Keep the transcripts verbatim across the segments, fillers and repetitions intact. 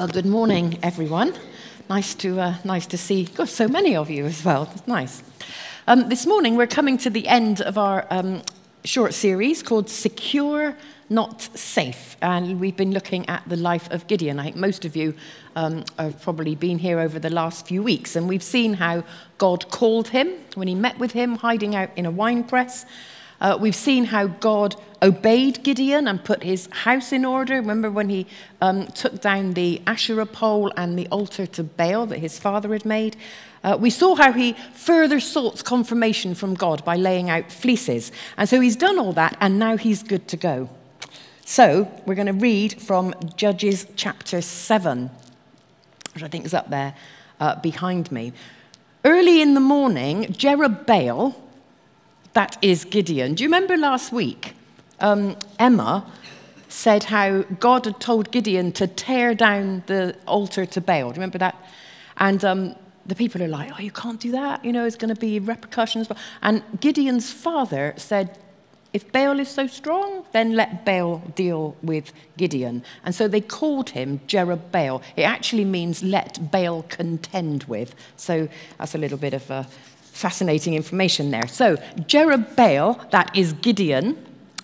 Well, good morning, everyone. Nice to uh, nice to see God, so many of you as well. That's nice. Um, this morning, we're coming to the end of our um, short series called Secure, Not Safe. And we've been looking at the life of Gideon. I think most of you um, have probably been here over the last few weeks. And we've seen how God called him when he met with him, hiding out in a wine press. Uh, we've seen how God obeyed Gideon and put his house in order. Remember when he um, took down the Asherah pole and the altar to Baal that his father had made? Uh, we saw how he further sought confirmation from God by laying out fleeces. And so he's done all that, and now he's good to go. So we're going to read from Judges chapter seven, which I think is up there uh, behind me. Early in the morning, Jerubbaal, that is Gideon. Do you remember last week, um, Emma said how God had told Gideon to tear down the altar to Baal? Do you remember that? And um, the people are like, oh, you can't do that. You know, there's going to be repercussions. And Gideon's father said, if Baal is so strong, then let Baal deal with Gideon. And so they called him Jerubbaal. It actually means let Baal contend with. So that's a little bit of a fascinating information there. So Jerubbaal, that is Gideon,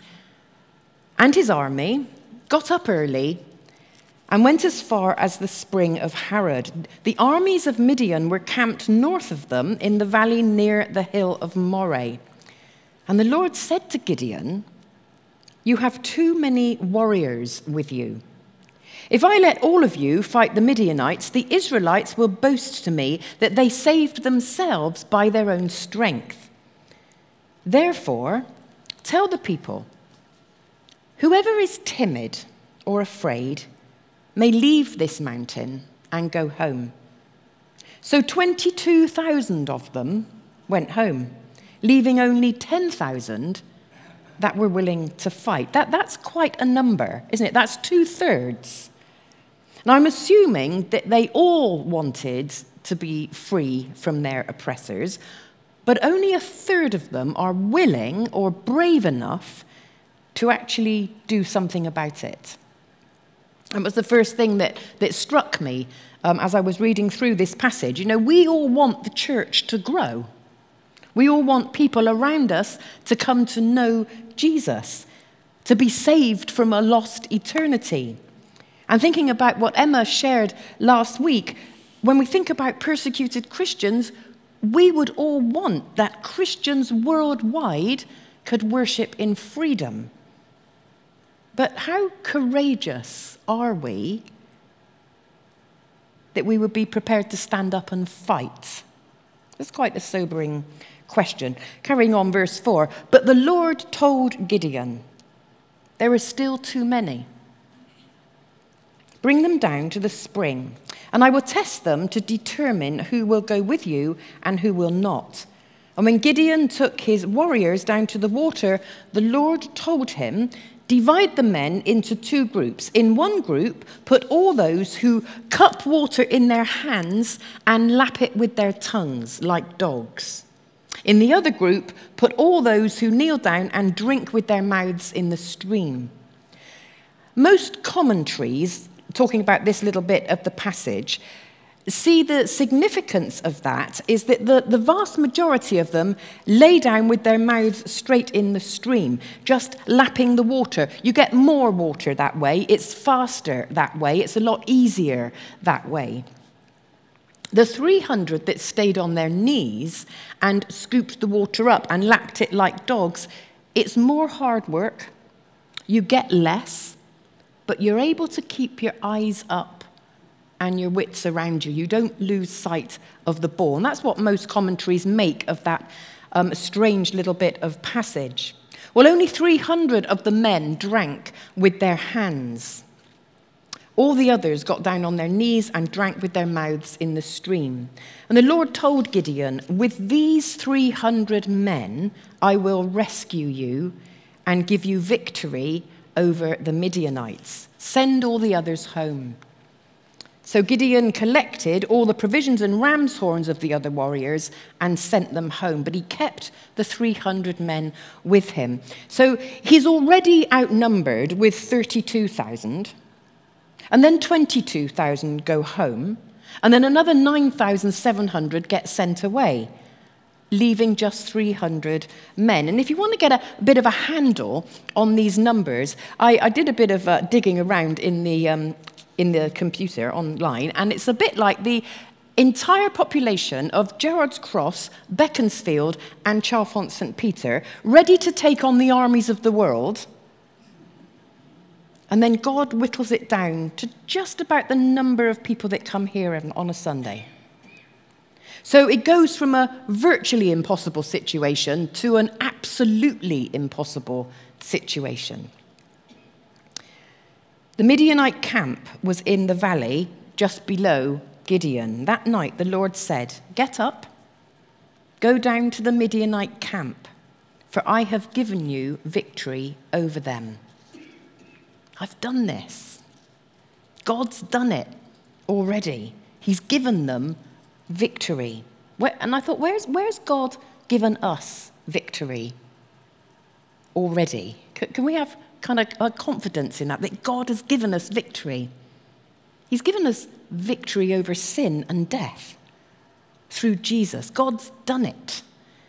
and his army got up early and went as far as the spring of Harod. The armies of Midian were camped north of them in the valley near the hill of Moreh. And the Lord said to Gideon, you have too many warriors with you. If I let all of you fight the Midianites, the Israelites will boast to me that they saved themselves by their own strength. Therefore, tell the people, whoever is timid or afraid may leave this mountain and go home. So twenty-two thousand of them went home, leaving only ten thousand that were willing to fight. That, that's quite a number, isn't it? That's two-thirds. Now, I'm assuming that they all wanted to be free from their oppressors, but only a third of them are willing or brave enough to actually do something about it. That was the first thing that, that struck me um, as I was reading through this passage. You know, we all want the church to grow. We all want people around us to come to know Jesus, to be saved from a lost eternity. And thinking about what Emma shared last week, when we think about persecuted Christians, we would all want that Christians worldwide could worship in freedom. But how courageous are we that we would be prepared to stand up and fight? That's quite a sobering question. Carrying on, verse four. But the Lord told Gideon, there are still too many. Bring them down to the spring, and I will test them to determine who will go with you and who will not. And when Gideon took his warriors down to the water, the Lord told him, divide the men into two groups. In one group, put all those who cup water in their hands and lap it with their tongues like dogs. In the other group, put all those who kneel down and drink with their mouths in the stream. Most commentaries, talking about this little bit of the passage, see the significance of that is that the, the vast majority of them lay down with their mouths straight in the stream, just lapping the water. You get more water that way. It's faster that way. It's a lot easier that way. The three hundred that stayed on their knees and scooped the water up and lapped it like dogs, it's more hard work. You get less, but you're able to keep your eyes up and your wits around you. You don't lose sight of the ball. And that's what most commentaries make of that um, strange little bit of passage. Well, only three hundred of the men drank with their hands. All the others got down on their knees and drank with their mouths in the stream. And the Lord told Gideon, with these three hundred men, I will rescue you and give you victory over the Midianites. Send all the others home. So Gideon collected all the provisions and ram's horns of the other warriors and sent them home. But he kept the three hundred men with him. So he's already outnumbered with thirty-two thousand. And then twenty-two thousand go home, and then another nine thousand seven hundred get sent away, leaving just three hundred men. And if you want to get a, a bit of a handle on these numbers, I, I did a bit of uh, digging around in the, um, in the computer online, and it's a bit like the entire population of Gerrards Cross, Beaconsfield, and Chalfont Saint Peter, ready to take on the armies of the world. And then God whittles it down to just about the number of people that come here on a Sunday. So it goes from a virtually impossible situation to an absolutely impossible situation. The Midianite camp was in the valley just below Gideon. That night the Lord said, "Get up, go down to the Midianite camp, for I have given you victory over them." I've done this. God's done it already. He's given them victory. Where, and I thought, where's, where's God given us victory already? C- can we have kind of a confidence in that, that God has given us victory? He's given us victory over sin and death through Jesus. God's done it.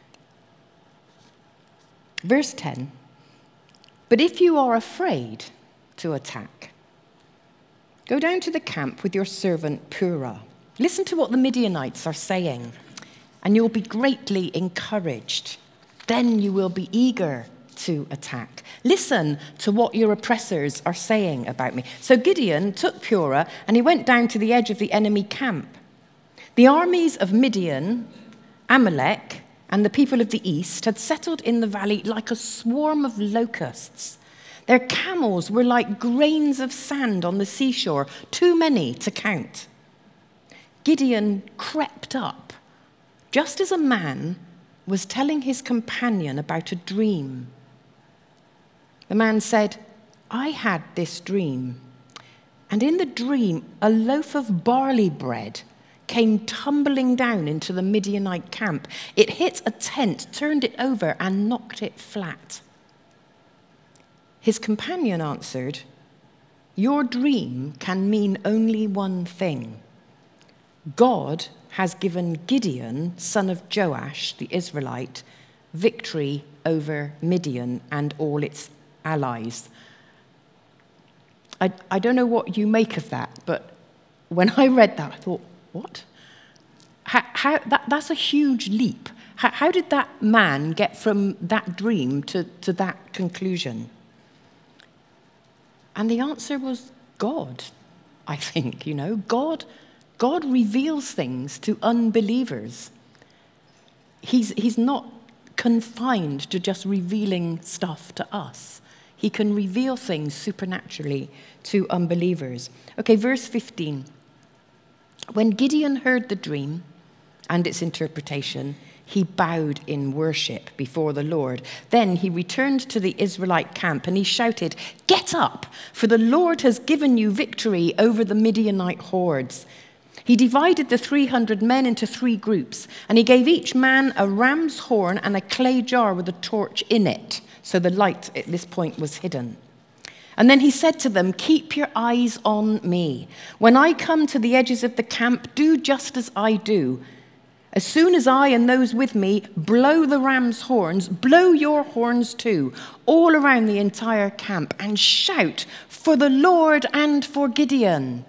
Verse ten, "But if you are afraid to attack, go down to the camp with your servant Purah. Listen to what the Midianites are saying, and you'll be greatly encouraged. Then you will be eager to attack. Listen to what your oppressors are saying about me." So Gideon took Purah and he went down to the edge of the enemy camp. The armies of Midian, Amalek, and the people of the east had settled in the valley like a swarm of locusts. Their camels were like grains of sand on the seashore, too many to count. Gideon crept up, just as a man was telling his companion about a dream. The man said, "I had this dream, and in the dream a loaf of barley bread came tumbling down into the Midianite camp. It hit a tent, turned it over, and knocked it flat." His companion answered, "Your dream can mean only one thing. God has given Gideon, son of Joash, the Israelite, victory over Midian and all its allies." I, I don't know what you make of that, but when I read that, I thought, what? How, how, that, that's a huge leap. How, how did that man get from that dream to, to that conclusion? And the answer was God, I think, you know. God, God reveals things to unbelievers. He's, he's not confined to just revealing stuff to us. He can reveal things supernaturally to unbelievers. Okay, verse fifteen. "When Gideon heard the dream and its interpretation, he bowed in worship before the Lord. Then he returned to the Israelite camp and he shouted, 'Get up, for the Lord has given you victory over the Midianite hordes.' He divided the three hundred men into three groups, and he gave each man a ram's horn and a clay jar with a torch in it." So the light at this point was hidden. "And then he said to them, 'Keep your eyes on me. When I come to the edges of the camp, do just as I do. As soon as I and those with me blow the ram's horns, blow your horns too, all around the entire camp, and shout for the Lord and for Gideon.'"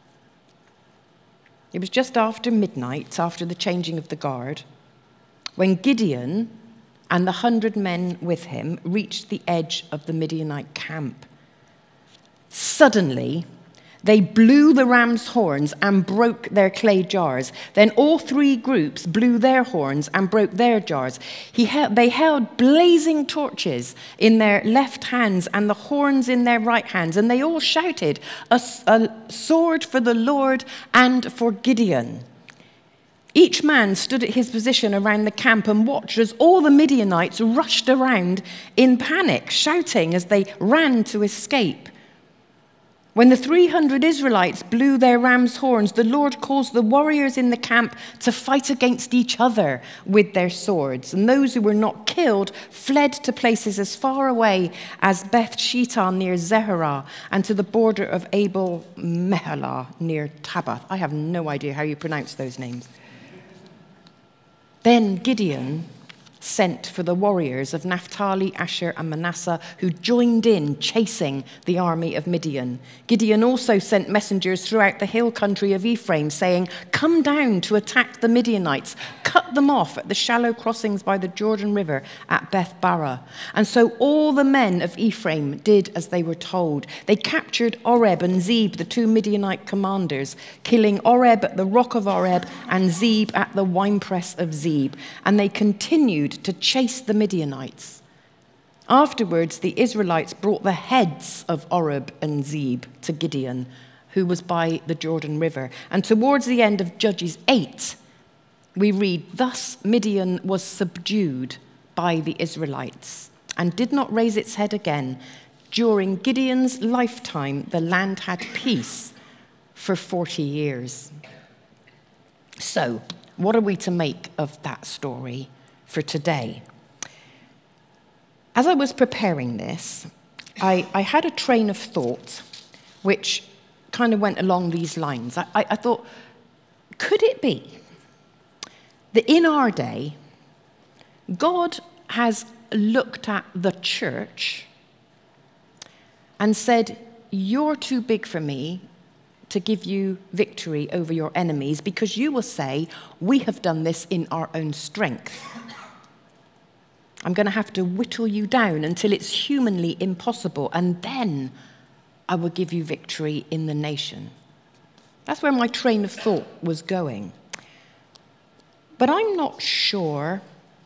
It was just after midnight, after the changing of the guard, when Gideon and the hundred men with him reached the edge of the Midianite camp. Suddenly, they blew the ram's horns and broke their clay jars. Then all three groups blew their horns and broke their jars. He held, they held blazing torches in their left hands and the horns in their right hands, and they all shouted, a, a sword for the Lord and for Gideon." Each man stood at his position around the camp and watched as all the Midianites rushed around in panic, shouting as they ran to escape. When the three hundred Israelites blew their ram's horns, the Lord caused the warriors in the camp to fight against each other with their swords. And those who were not killed fled to places as far away as Beth Shetan near Zerah and to the border of Abel Meholah near Tabbath. I have no idea how you pronounce those names. Then Gideon sent for the warriors of Naphtali, Asher, and Manasseh, who joined in chasing the army of Midian. Gideon also sent messengers throughout the hill country of Ephraim, saying, "Come down to attack the Midianites. Cut them off at the shallow crossings by the Jordan River at Beth Barah." And so all the men of Ephraim did as they were told. They captured Oreb and Zeb, the two Midianite commanders, killing Oreb at the rock of Oreb and Zeb at the winepress of Zeb. And they continued to chase the Midianites. Afterwards, the Israelites brought the heads of Oreb and Zeb to Gideon, who was by the Jordan River. And towards the end of Judges eight, we read, "Thus Midian was subdued by the Israelites and did not raise its head again. During Gideon's lifetime, the land had peace for forty years." So, what are we to make of that story for today? As I was preparing this, I, I had a train of thought which kind of went along these lines. I, I, I thought, could it be that in our day, God has looked at the church and said, "You're too big for me to give you victory over your enemies because you will say, we have done this in our own strength. I'm going to have to whittle you down until it's humanly impossible, and then I will give you victory in the nation." That's where my train of thought was going. But I'm not sure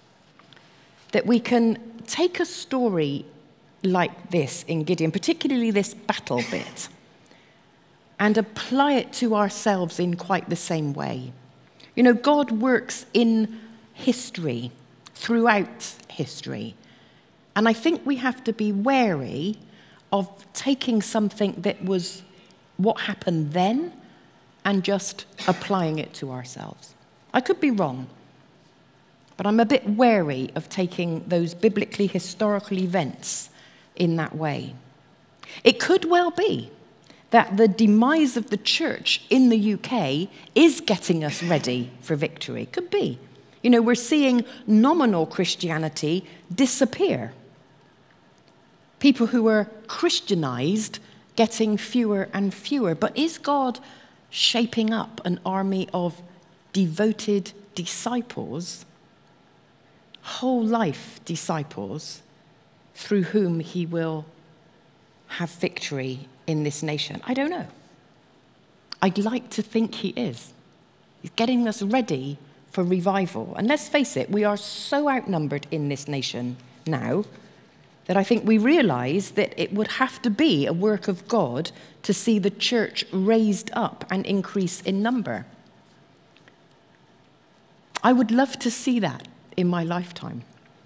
that we can take a story like this in Gideon, particularly this battle bit, and apply it to ourselves in quite the same way. You know, God works in history, throughout history. And I think we have to be wary of taking something that was what happened then and just applying it to ourselves. I could be wrong, but I'm a bit wary of taking those biblically historical events in that way. It could well be that the demise of the church in the U K is getting us ready for victory. Could be. You know, we're seeing nominal Christianity disappear. People who were Christianized getting fewer and fewer. But is God shaping up an army of devoted disciples, whole life disciples, through whom he will have victory in this nation? I don't know. I'd like to think he is. He's getting us ready for revival. And let's face it, we are so outnumbered in this nation now that I think we realize that it would have to be a work of God to see the church raised up and increase in number. I would love to see that in my lifetime.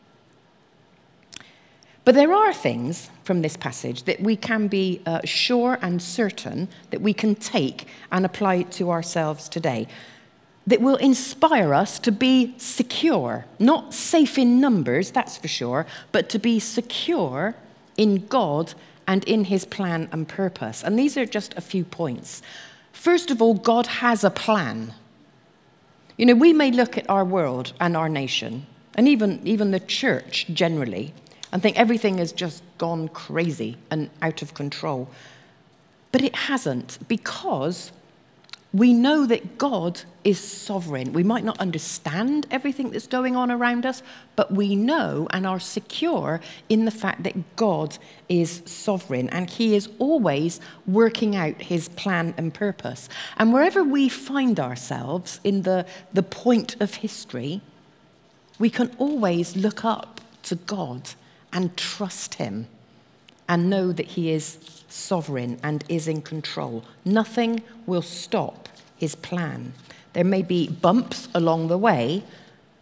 But there are things from this passage that we can be uh, sure and certain that we can take and apply to ourselves today, that will inspire us to be secure, not safe in numbers, that's for sure, but to be secure in God and in his plan and purpose. And these are just a few points. First of all, God has a plan. You know, we may look at our world and our nation, and even, even the church generally, and think everything has just gone crazy and out of control. But it hasn't, because we know that God is sovereign. We might not understand everything that's going on around us, but we know and are secure in the fact that God is sovereign, and he is always working out his plan and purpose. And wherever we find ourselves in the, the point of history, we can always look up to God and trust him and know that he is sovereign and is in control. Nothing will stop his plan. There may be bumps along the way,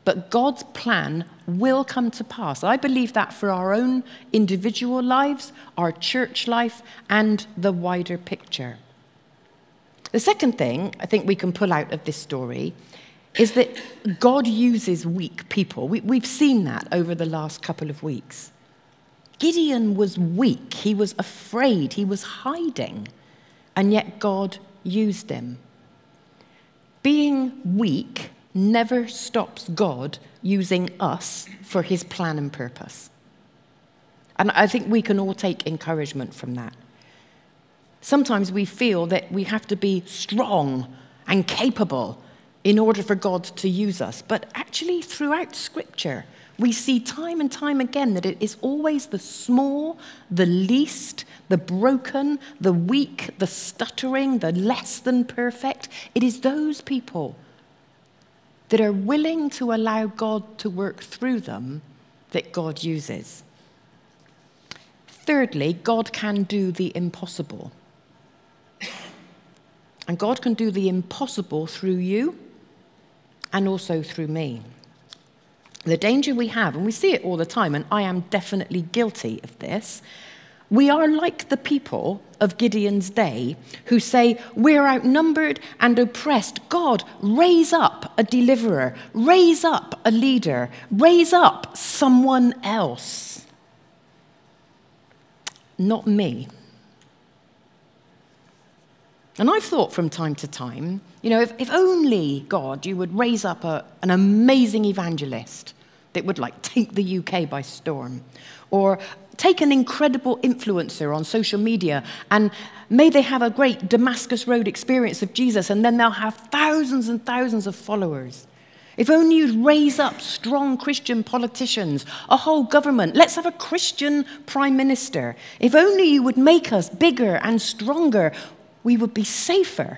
but God's plan will come to pass. I believe that for our own individual lives, our church life, and the wider picture. The second thing I think we can pull out of this story is that God uses weak people. We, we've seen that over the last couple of weeks. Gideon was weak. He was afraid. He was hiding. And yet God used him. Being weak never stops God using us for his plan and purpose. And I think we can all take encouragement from that. Sometimes we feel that we have to be strong and capable in order for God to use us. But actually, throughout Scripture, we see time and time again that it is always the small, the least, the broken, the weak, the stuttering, the less than perfect. It is those people that are willing to allow God to work through them that God uses. Thirdly, God can do the impossible. And God can do the impossible through you and also through me. The danger we have, and we see it all the time, and I am definitely guilty of this, we are like the people of Gideon's day who say, we're outnumbered and oppressed. God, raise up a deliverer, raise up a leader, raise up someone else. Not me. And I've thought from time to time, you know, if, if only, God, you would raise up a, an amazing evangelist that would, like, take the U K by storm. Or take an incredible influencer on social media and may they have a great Damascus Road experience of Jesus and then they'll have thousands and thousands of followers. If only you'd raise up strong Christian politicians, a whole government. Let's have a Christian prime minister. If only you would make us bigger and stronger, we would be safer.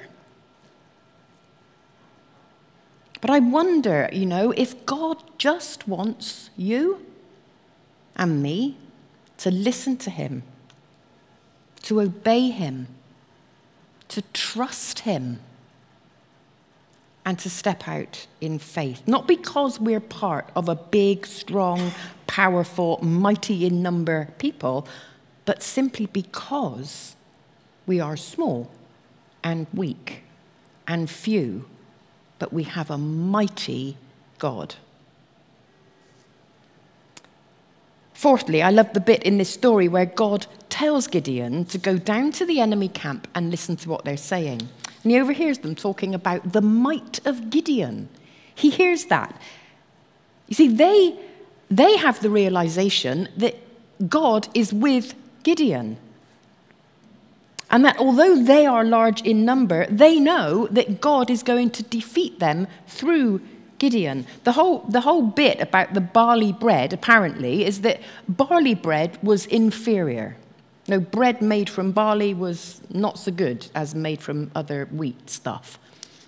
But I wonder, you know, if God just wants you and me to listen to him, to obey him, to trust him, and to step out in faith. Not because we're part of a big, strong, powerful, mighty in number people, but simply because we are small and weak and few, but we have a mighty God. Fourthly, I love the bit in this story where God tells Gideon to go down to the enemy camp and listen to what they're saying. And he overhears them talking about the might of Gideon. He hears that. You see, they, they have the realization that God is with Gideon. And that although they are large in number, they know that God is going to defeat them through Gideon. The whole, the whole bit about the barley bread, apparently, is that barley bread was inferior. No, bread made from barley was not so good as made from other wheat stuff.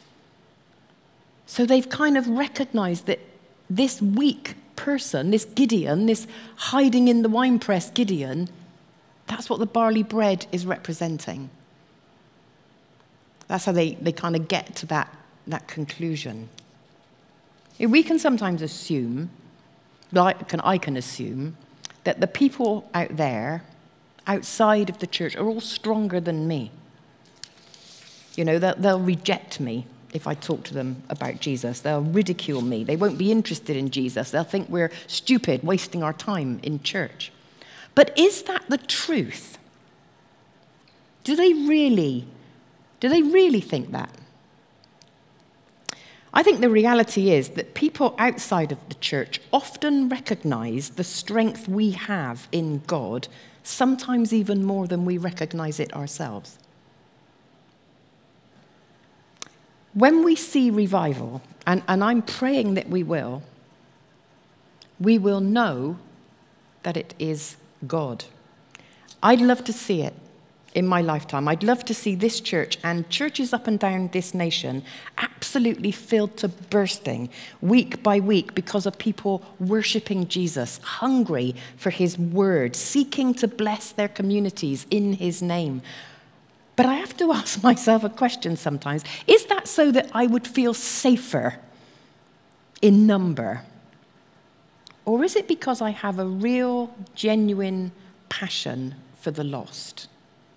So they've kind of recognized that this weak person, this Gideon, this hiding in the winepress Gideon, that's what the barley bread is representing. That's how they, they kind of get to that, that conclusion. We can sometimes assume, like I can assume, that the people out there, outside of the church, are all stronger than me. You know, they'll, they'll reject me if I talk to them about Jesus. They'll ridicule me. They won't be interested in Jesus. They'll think we're stupid, wasting our time in church. But is that the truth? Do they really, do they really think that? I think the reality is that people outside of the church often recognize the strength we have in God, sometimes even more than we recognize it ourselves. When we see revival, and, and I'm praying that we will, we will know that it is God. I'd love to see it in my lifetime. I'd love to see this church and churches up and down this nation absolutely filled to bursting week by week because of people worshiping Jesus, hungry for his word, seeking to bless their communities in his name. But I have to ask myself a question sometimes. Is that so that I would feel safer in number? Or is it because I have a real, genuine passion for the lost?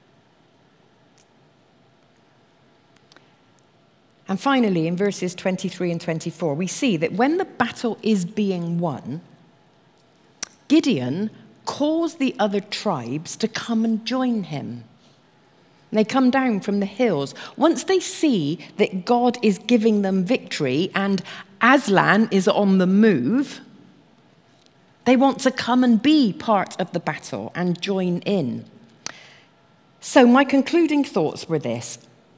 And finally, in verses twenty-three and twenty-four, we see that when the battle is being won, Gideon calls the other tribes to come and join him. And they come down from the hills. Once they see that God is giving them victory and Aslan is on the move, they want to come and be part of the battle and join in. So my concluding thoughts were this.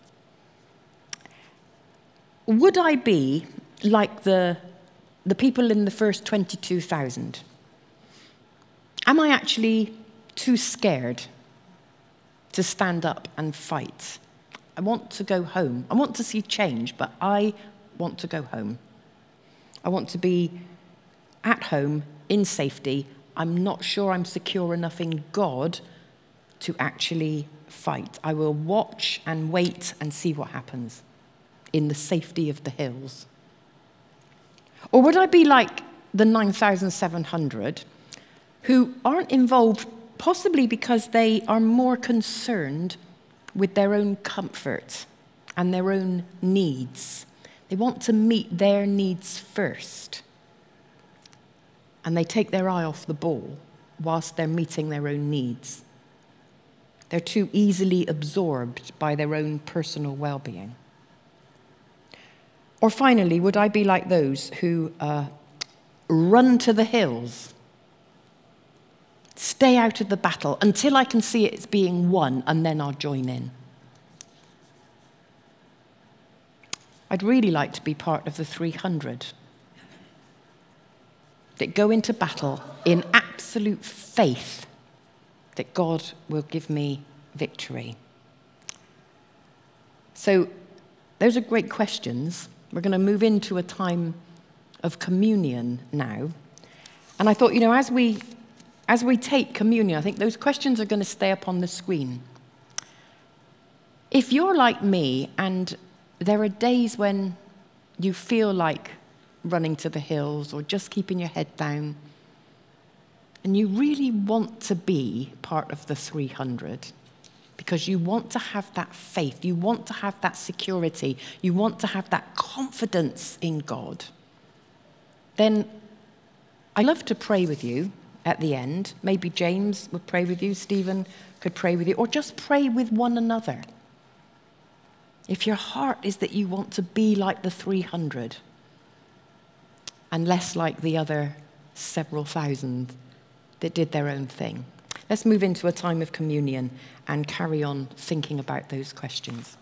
Would I be like the, the people in the first twenty-two thousand? Am I actually too scared to stand up and fight? I want to go home. I want to see change, but I want to go home. I want to be at home in safety. I'm not sure I'm secure enough in God to actually fight. I will watch and wait and see what happens in the safety of the hills. Or would I be like the nine thousand seven hundred who aren't involved possibly because they are more concerned with their own comfort and their own needs? They want to meet their needs first. And they take their eye off the ball whilst they're meeting their own needs. They're too easily absorbed by their own personal well-being. Or finally, would I be like those who uh, run to the hills, stay out of the battle until I can see it's being won, and then I'll join in? I'd really like to be part of the three hundred that go into battle in absolute faith that God will give me victory. So those are great questions. We're going to move into a time of communion now. And I thought, you know, as we as we take communion, I think those questions are going to stay up on the screen. If you're like me and there are days when you feel like running to the hills or just keeping your head down, and you really want to be part of the three hundred, because you want to have that faith, you want to have that security, you want to have that confidence in God, then I'd love to pray with you at the end. Maybe James would pray with you, Stephen could pray with you, or just pray with one another. If your heart is that you want to be like the three hundred and less like the other several thousand that did their own thing. Let's move into a time of communion and carry on thinking about those questions.